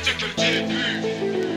C'était que le début.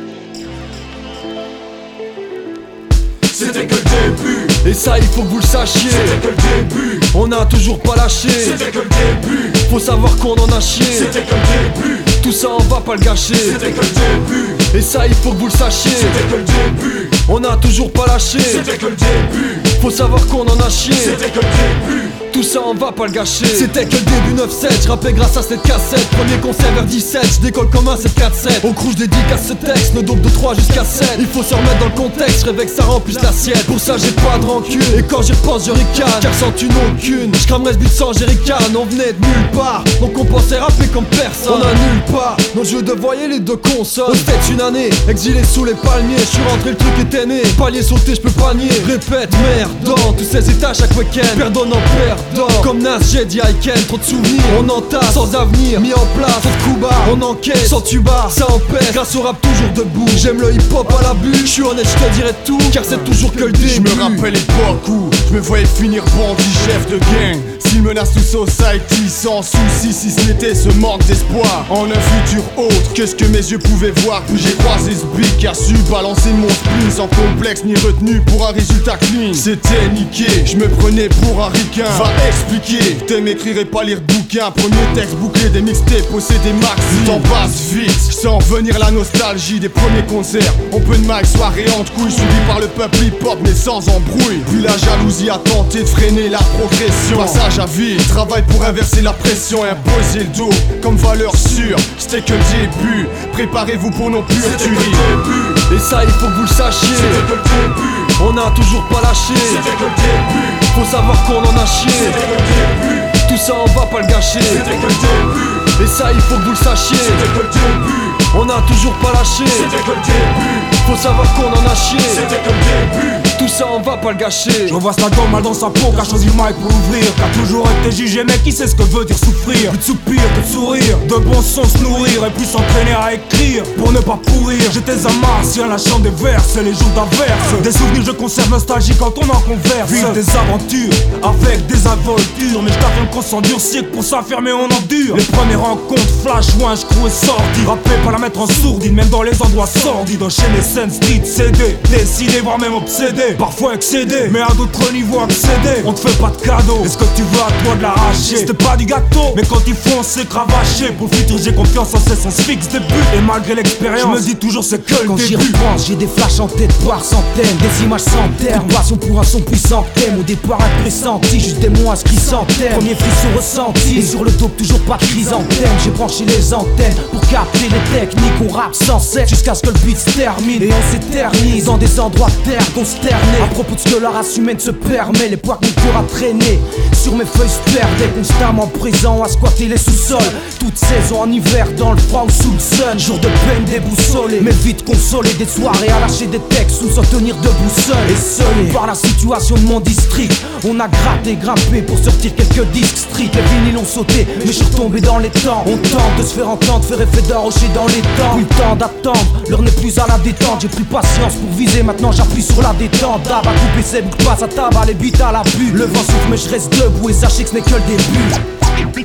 C'était que le début. Et ça il faut que vous le sachiez. C'était que le début. On n'a toujours pas lâché. C'était que le début. Faut savoir qu'on en a chié. C'était que le début. Tout ça on va pas le gâcher. C'était que le début. Et ça il faut que vous le sachiez. C'était que le début. On n'a toujours pas lâché. C'était que le début. Faut savoir qu'on en a chié. C'était que le début. Tout ça on va pas le gâcher. C'était que le début 9-7, j'rappais grâce à cette cassette. Premier concert vers 17, j'décolle comme un 7-4-7. Au crew j'dédicace ce texte, ne dope de 3 jusqu'à 7. Il faut se remettre dans le contexte, j'rêvais que ça remplisse l'assiette. Pour ça j'ai pas de rancune, et quand j'y repense je ricane. Car sans une aucune, j'cramerais ce beat sans jerrycan. On venait de nulle part, donc on pensait rapper comme personne. On a nulle part, nos jeux de voyer les deux consoles. Peut-être une année, exilé sous les palmiers. J'suis rentré, le truc était né, palier sauté j'peux pas nier. Répète, merde, dans tous ces états chaque week-end. Perdonnant, perdant, comme Nas, j'ai dit Iken. Trop de souvenirs, on entasse, sans avenir, mis en place. Trop de coups bas, on encaisse, sans tuba, ça empêche. Grâce au rap toujours debout, j'aime le hip hop à la bûche. J'suis honnête, j'te dirai tout, car c'est toujours que le début. Je me rappelle l'époque où je me voyais finir bandit, chef de gang. S'il menace tout society sans souci, si ce n'était ce manque d'espoir en un futur autre que ce que mes yeux pouvaient voir. Puis j'ai croisé ce beat qui a su balancer mon spleen sans complexe ni retenue pour un résultat clean. C'était niqué, je me prenais pour un ricain. Va expliquer, t'aimes écrire et pas lire de bouquins. Premier texte bouclé, des mixtapes, posséder max. Le temps passe vite, sans venir la nostalgie des premiers concerts. Open mic, soirée entre couilles, suivi par le peuple hip-hop mais sans embrouille. Puis la jalousie a tenté de freiner la progression. Passage à vide, travail pour inverser la pression et imposer le dos comme valeur sûre. C'était que le début, préparez-vous pour nos pures tueries. Et ça il faut que vous le sachiez. C'était que le début. On n'a toujours pas lâché. C'était que le début. Faut savoir qu'on en a chié. C'était que le début. Tout ça on va pas le gâcher. C'était que le début. Et ça il faut que vous le sachiez. C'était que le début. On n'a toujours pas lâché. C'était que le début. Faut savoir qu'on en a chié. C'était que le début. Tout ça on va pas le gâcher. Je revois Stadon mal dans sa peau, qu'a choisi le mic pour ouvrir. Qu'a toujours été jugé, mec, qui sait ce que veut dire souffrir. Plus de soupir que de sourire, de bon sens se nourrir. Et puis s'entraîner à écrire, pour ne pas pourrir. J'étais un martien, lâchant des vers, c'est les jours d'averse. Des souvenirs je conserve nostalgie quand on en converse. Vivre des aventures, avec des involtures. Mais je t'affirme qu'on s'endurcit, que pour s'affirmer on endure. Les premières rencontres, flash, ouinge, crew et sorties. Rapper, pas la mettre en sourdine, même dans les endroits sordides. Enchaîner scène, street, CD, décider, voire même obsédé. Parfois excédé, mais à d'autres niveaux accéder. On te fait pas de cadeau, est-ce que tu veux à toi de l'arracher? C'était pas du gâteau, mais quand il faut on s'est cravaché. Pour le futur j'ai confiance en ses sens fixe des buts. Et malgré l'expérience, je me dis toujours c'est que le quand j'y début. repense, j'ai des flashs en tête par centaines. Des images sans terme, passion pour un son puissant thème. Au départ un pressenti, juste des mots inscrits sans terme. Premier frisson ressenti, et sur le top toujours pas de chrysanthème. J'ai branché les antennes pour capter les techniques. On rappe sans cesse jusqu'à ce que le beat se termine. Et on s'éternise dans des endroits terre consternés. À propos de ce que la race humaine se permet, les poids que mon cœur a traîné sur mes feuilles se perdaient. Constamment présent à squatter les sous-sols. Toute saison en hiver, dans le froid ou sous le sun. Jour de peine déboussolé, mais vite consolé. Des soirées à lâcher des textes ou sans tenir debout seul. Et seul par la situation de mon district, on a gratté, grimpé pour sortir quelques disques street. Les vinyles ont sauté, mais je suis retombé dans les temps. On tente de se faire entendre, faire effet d'un rocher dans les temps. Plus le temps d'attendre, l'heure n'est plus à la détente. J'ai pris patience pour viser, maintenant j'appuie sur la détente. Dab à couper ses boucles, passe à table, les beats à la bulle. Le vent souffle mais je reste debout et sachez que ce n'est que le début.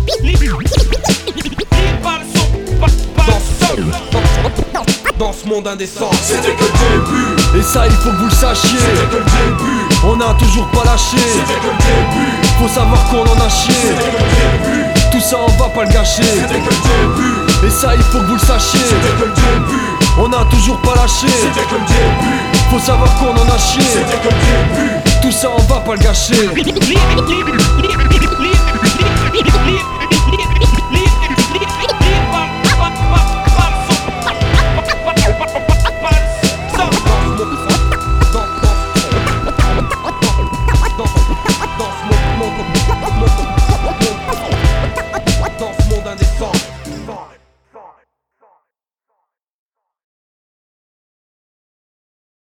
Dans ce monde indécent. C'était que le début. Et ça il faut que vous le sachiez. C'était que le début. On n'a toujours pas lâché. C'était que le début. Faut savoir qu'on en a chié. C'était que le début. Tout ça on va pas le gâcher. C'était que le début. Et ça il faut que vous le sachiez. C'était que le début. On n'a toujours pas lâché. C'était que le début. Faut savoir qu'on en a chié. C'était que le début. Tout ça on va pas le gâcher.